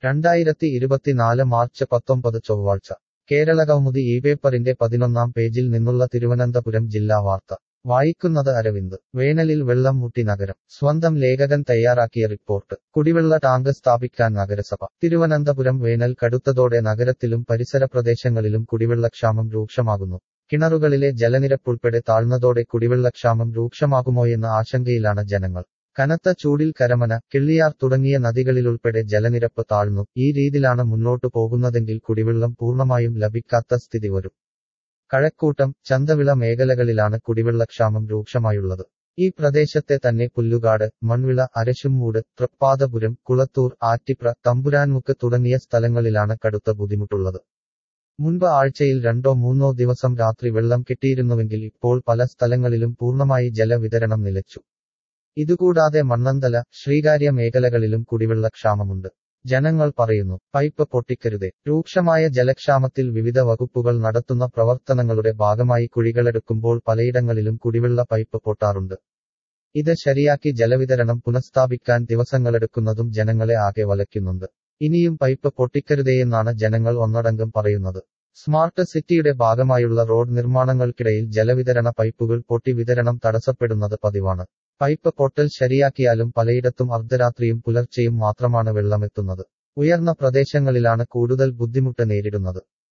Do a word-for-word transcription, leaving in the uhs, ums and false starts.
രണ്ടായിരത്തി ഇരുപത്തിനാല് മാർച്ച് പത്തൊമ്പത് ചൊവ്വാഴ്ച കേരളകൗമുദി ഈ പേപ്പറിന്റെ പതിനൊന്നാം പേജിൽ നിന്നുള്ള തിരുവനന്തപുരം ജില്ലാ വാർത്ത വായിക്കുന്നത് അരവിന്ദ്. വേനലിൽ വെള്ളം മുട്ടി നഗരം. സ്വന്തം ലേഖകൻ തയ്യാറാക്കിയ റിപ്പോർട്ട്. കുടിവെള്ള ടാങ്ക് സ്ഥാപിക്കാൻ നഗരസഭ. തിരുവനന്തപുരം വേനൽ കടുത്തതോടെ നഗരത്തിലും പരിസര പ്രദേശങ്ങളിലും കുടിവെള്ളക്ഷാമം രൂക്ഷമാകുന്നു. കിണറുകളിലെ ജലനിരപ്പുൾപ്പെടെ താഴ്ന്നതോടെ കുടിവെള്ളക്ഷാമം രൂക്ഷമാകുമോയെന്ന ആശങ്കയിലാണ് ജനങ്ങൾ. കനത്ത ചൂടിൽ കരമന, കിള്ളിയാർ തുടങ്ങിയ നദികളിലുൾപ്പെടെ ജലനിരപ്പ് താഴ്ന്നു. ഈ രീതിയിലാണ് മുന്നോട്ടു പോകുന്നതെങ്കിൽ കുടിവെള്ളം പൂർണ്ണമായും ലഭിക്കാത്ത സ്ഥിതി വരും. കഴക്കൂട്ടം, ചന്തവിള മേഖലകളിലാണ് കുടിവെള്ളക്ഷാമം രൂക്ഷമായുള്ളത്. ഈ പ്രദേശത്തെ തന്നെ പുല്ലുകാട്, മൺവിള, അരശുംമൂട്, തൃപ്പാദപുരം, കുളത്തൂർ, ആറ്റിപ്ര, തമ്പുരാൻമുക്ക് തുടങ്ങിയ സ്ഥലങ്ങളിലാണ് കടുത്ത ബുദ്ധിമുട്ടുള്ളത്. മുൻപ് ആഴ്ചയിൽ രണ്ടോ മൂന്നോ ദിവസം രാത്രി വെള്ളം കിട്ടിയിരുന്നുവെങ്കിൽ ഇപ്പോൾ പല സ്ഥലങ്ങളിലും പൂർണ്ണമായി ജലവിതരണം നിലച്ചു. ഇതുകൂടാതെ മണ്ണന്തല, ശ്രീകാര്യ മേഖലകളിലും കുടിവെള്ളക്ഷാമമുണ്ട്. ജനങ്ങൾ പറയുന്നു, പൈപ്പ് പൊട്ടിക്കരുതേ. രൂക്ഷമായ ജലക്ഷാമത്തിൽ വിവിധ വകുപ്പുകൾ നടത്തുന്ന പ്രവർത്തനങ്ങളുടെ ഭാഗമായി കുഴികളെടുക്കുമ്പോൾ പലയിടങ്ങളിലും കുടിവെള്ള പൈപ്പ് പൊട്ടാറുണ്ട്. ഇത് ശരിയാക്കി ജലവിതരണം പുനഃസ്ഥാപിക്കാൻ ദിവസങ്ങളെടുക്കുന്നതും ജനങ്ങളെ ആകെ വലയ്ക്കുന്നുണ്ട്. ഇനിയും പൈപ്പ് പൊട്ടിക്കരുതേയെന്നാണ് ജനങ്ങൾ ഒന്നടങ്കം പറയുന്നത്. സ്മാർട്ട് സിറ്റിയുടെ ഭാഗമായുള്ള റോഡ് നിർമ്മാണങ്ങൾക്കിടയിൽ ജലവിതരണ പൈപ്പുകൾ പൊട്ടി വിതരണം തടസ്സപ്പെടുന്നത് പതിവാണ്. പൈപ്പ് പൊട്ടൽ ശരിയാക്കിയാലും പലയിടത്തും അർദ്ധരാത്രിയും പുലർച്ചെയും മാത്രമാണ് വെള്ളമെത്തുന്നത്. ഉയർന്ന പ്രദേശങ്ങളിലാണ് കൂടുതൽ ബുദ്ധിമുട്ട് നേരിടുന്നത്.